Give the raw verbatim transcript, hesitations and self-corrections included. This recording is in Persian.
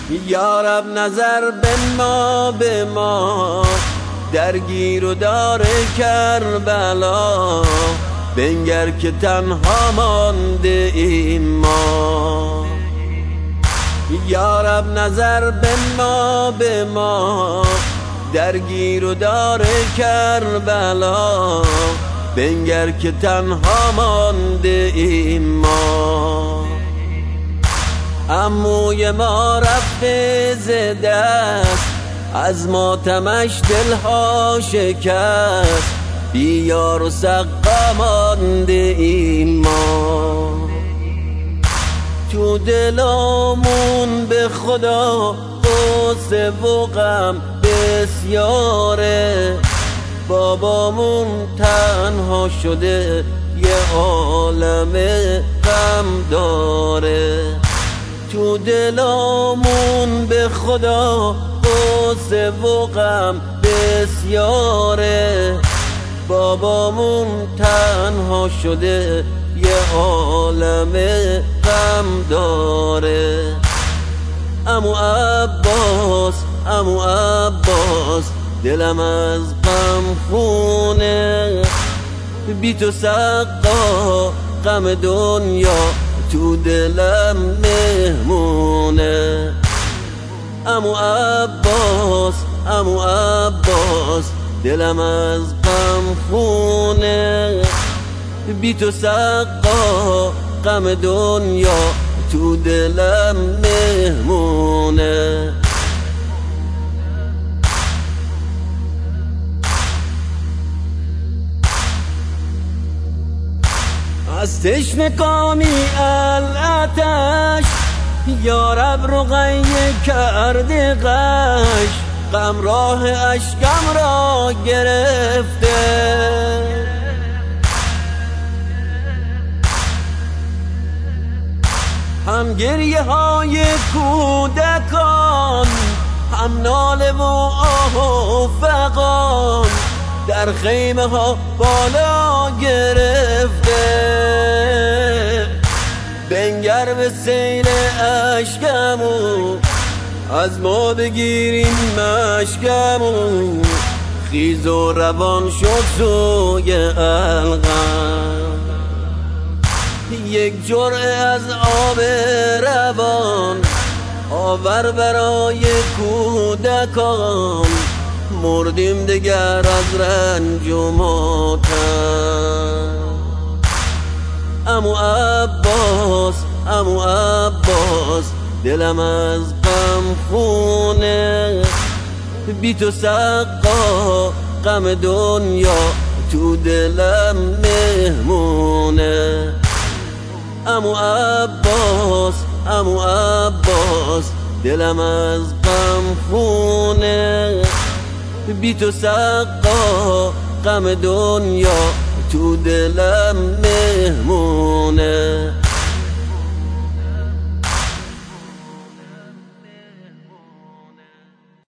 یارب نظر به ما به ما درگیر و دار کربلا، بنگر که تنها مانده ایم ما. یارب نظر به ما به ما درگیر و دار کربلا، بنگر که تنها مانده ایم ما. عموی ما رفته ز دست، از ماتمش دلها شکست، بی یار و سقا مانده ایم ما. تو دلامون به خدا غصه و غم بسیاره، بابامون تنها شده یه عالم غم داره. تو دلامون به خدا غصه و غم بسیاره، بابامون تنها شده یه عالم غم داره. عمو عباس عمو عباس دلم از غم خونه، بی تو سقا غم دنیا تو دلم مهمونه. عمو عباس عمو عباس دلم از غم خونه، بی تو سقا غم دنیا تو دلم مهمونه. از تشنگانی الاتش، یارب رقیه کرده غش، غم راه اشکم را گرفته. هم گریه های کودکان، هم ناله و آه و فغان، در خیمه ها بالا گرفته. بنگر به سیل اشکمو، از ما بگیریم مشکمو، خیز و روان شد سوی الغم. یک جرعه از آب روان آور برای کودکان، مردیم دگر از رنج و ماتم. عمو عباس عمو عباس دلم از غم خونه، بی تو سقا غم دنیا تو دلم مهمونه. عمو عباس عمو عباس دلم از غم خونه، بی تو سقا غم دنیا تو دلم مهمونه.